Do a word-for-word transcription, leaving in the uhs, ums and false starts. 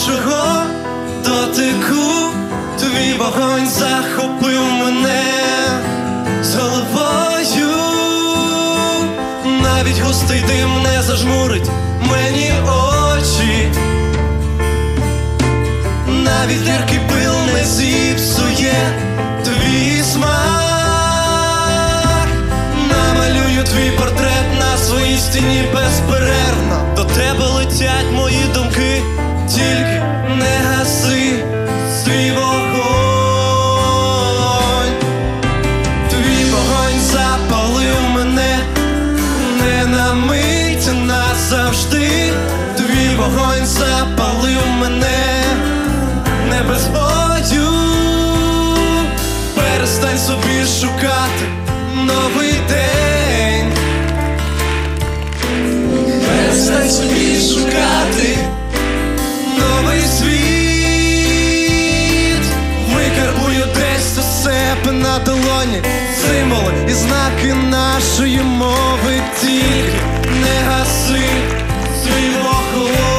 першого дотику твій вогонь захопив мене з головою. Навіть густий дим не зажмурить мені очі, навіть гіркий пил не зіпсує твій смак. Намалюю твій портрет на своїй стіні безперервно. До тебе летять мої думки, тільки не гаси свій вогонь. Твій вогонь запалив мене не на мить, а назавжди. Твій вогонь запалив мене не без бою. Перестань собі шукати новий день, перестань собі шукати новий світ. Викарбую десь у себе на долоні символи і знаки нашої мови. Тільки не гаси свій вогонь.